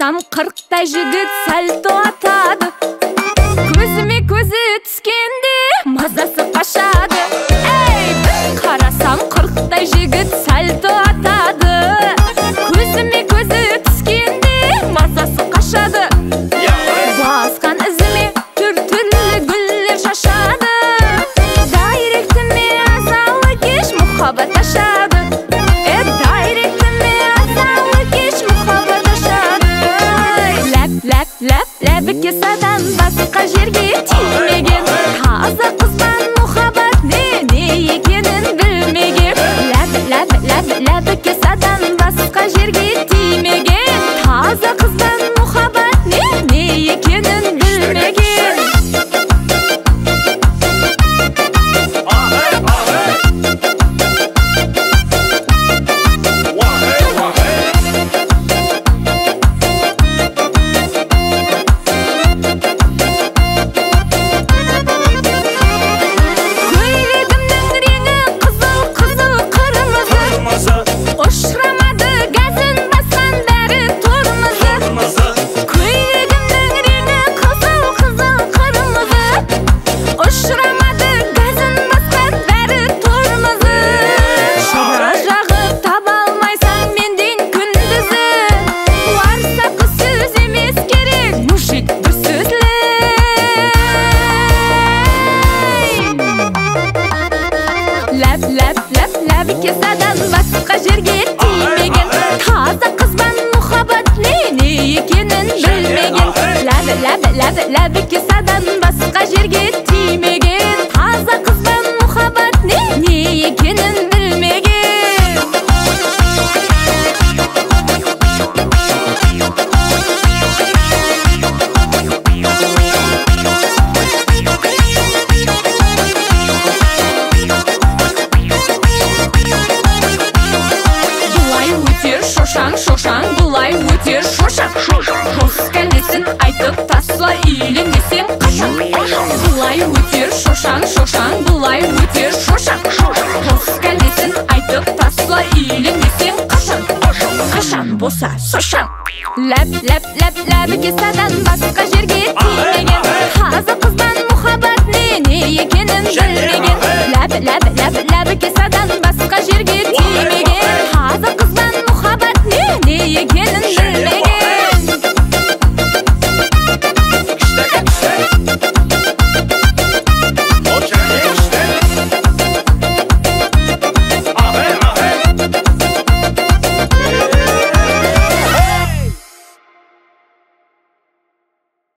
Қарасам 40-тай жігіт сальто атады. Көзіме көзі түскенде мазасы қашады. Қарасам 40-тай жігіт сальто атады. Көзіме көзі түскенде мазасы қашады. Басқан ізіме түр-түрлі гүллер шашады. Дайректіме азалы кеш мұхаббат ашады. Ләбіке садан басқа жерге тимеген, таза қызбан мұхаббат не екенін білмеген. Ләбіке садан басқа жерге тимеген, таза қызбан мұхаббат не екенін білмеген. Ләбіке садан басқа жерге тимеген, таза қызбан мұхаббат не екенін білмеген. Ләбіке садан басқа жерге тимеген, таза қызбан мұхаббат не екенін білмеген. Шошаң, бұлай өтер шошаң. Қос кәлесін айтып тасла үйленесең қашан. Бұлай өтер шошаң, бұлай өтер шошаң. Қос кәлесін айтып тасла үйленесең қашан. Қашан болса шошаң. Ләбіке садан басқа жерге тимеген, таза қызбан мұхаббат не екенін білмеген. Ләбіке садан басқа